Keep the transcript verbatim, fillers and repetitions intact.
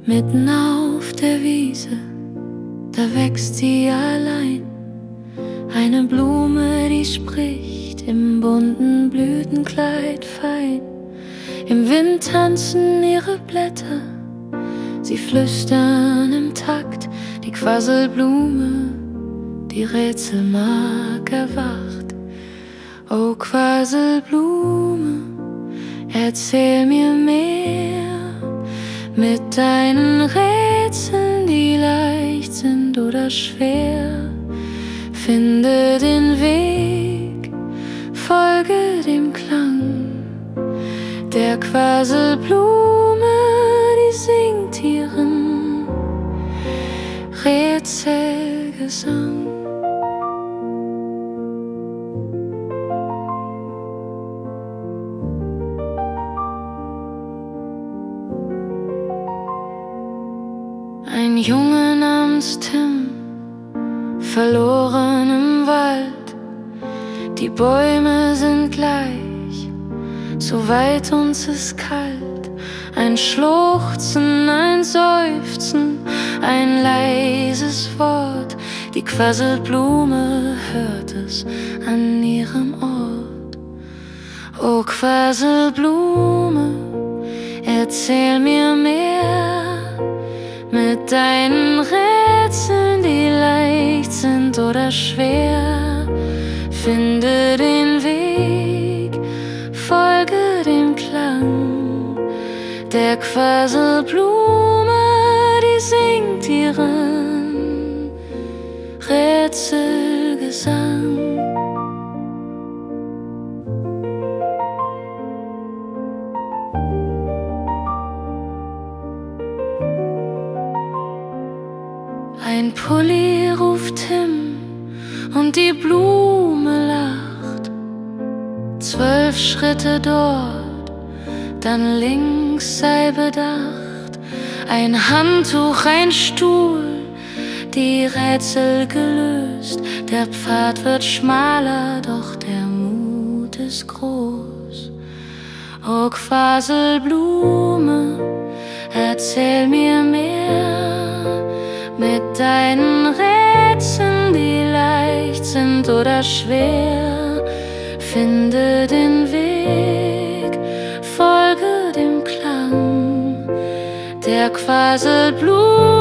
Mitten auf der Wiese, da wächst sie allein. Eine Blume, die spricht im bunten Blütenkleid fein. Im Wind tanzen ihre Blätter, sie flüstern im Takt. Die Quasselblume, die Rätselmark erwacht. O Quasselblume, erzähl mir mehr. Mit deinen Rätseln, die leicht sind oder schwer, finde den Weg, folge dem Klang der Quasselblume, die singt ihren Rätselgesang. Ein Junge namens Tim, verloren im Wald. Die Bäume sind gleich, so weit uns ist kalt. Ein Schluchzen, ein Seufzen, ein leises Wort. Die Quasselblume hört es an ihrem Ort. O Quasselblume, erzähl mir mehr. Mit deinen Rätseln, die leicht sind oder schwer, finde den Weg, folge dem Klang der Quasselblume, die singt ihren Rätselgesang. Ein Pulli ruft Tim und die Blume lacht. Zwölf Schritte dort, dann links sei bedacht. Ein Handtuch, ein Stuhl, die Rätsel gelöst. Der Pfad wird schmaler, doch der Mut ist groß. O Quasselblume, erzähl mir mehr. Mit deinen Rätseln, die leicht sind oder schwer, finde den Weg, folge dem Klang der Quasselblume.